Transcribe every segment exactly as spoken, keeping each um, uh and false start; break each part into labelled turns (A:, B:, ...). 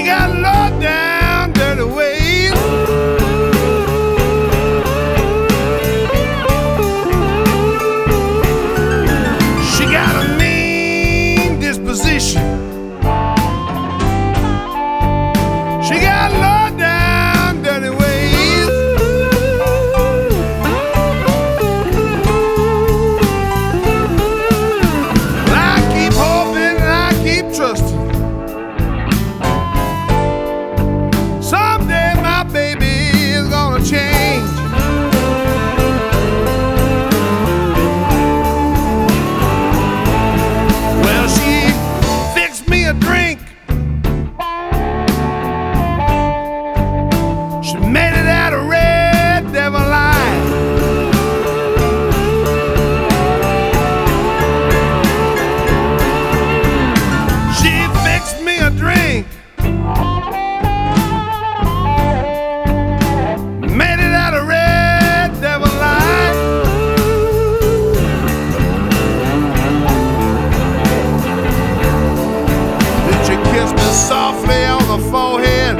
A: got low down dirty ways. She got a mean disposition. She got low down dirty ways. Well, I keep hoping and I keep trusting. Someday my baby is gonna change. Well, she fixed me a drink. She made it out of Red Devil Light. She fixed me a drink. Made it out of Red Devil Light. Then she kissed me softly on the forehead.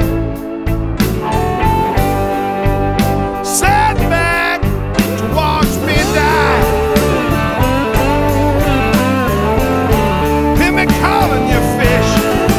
A: Sat back to watch me die. Hear me calling you fish.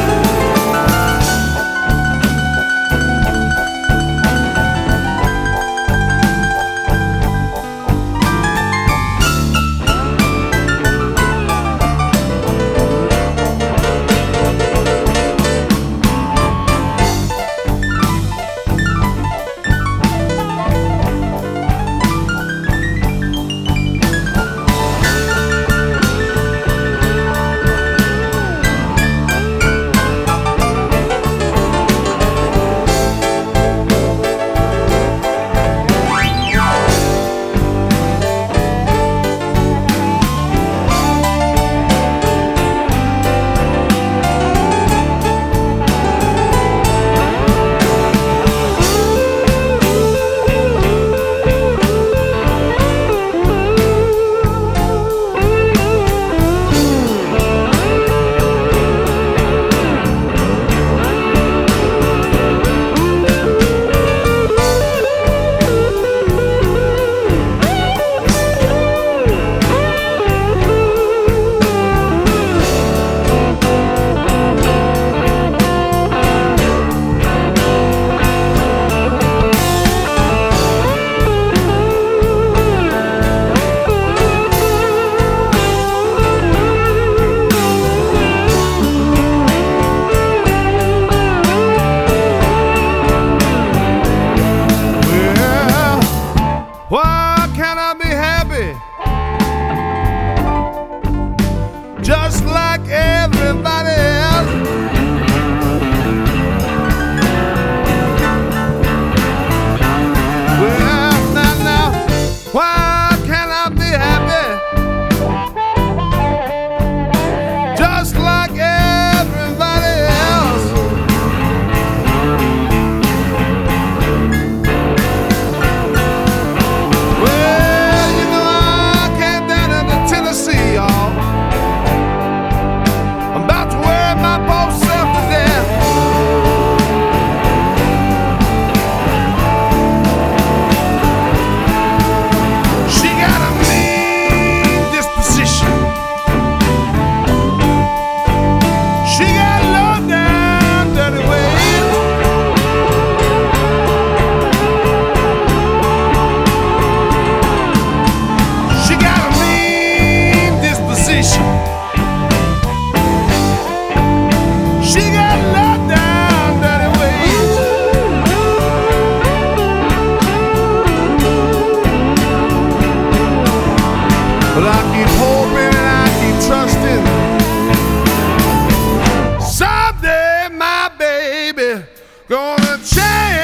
A: Why can't I be happy? Just like everybody else. Well, now, now, why can't I be happy? Just like everybody else. Well, you know I came down into Tennessee, y'all. I'm about to wear my poor self to death. She got a mean disposition. She got low down dirty ways. She got a mean disposition. She got low down dirty ways. But I keep hoping and I keep trusting. Someday my baby gonna change.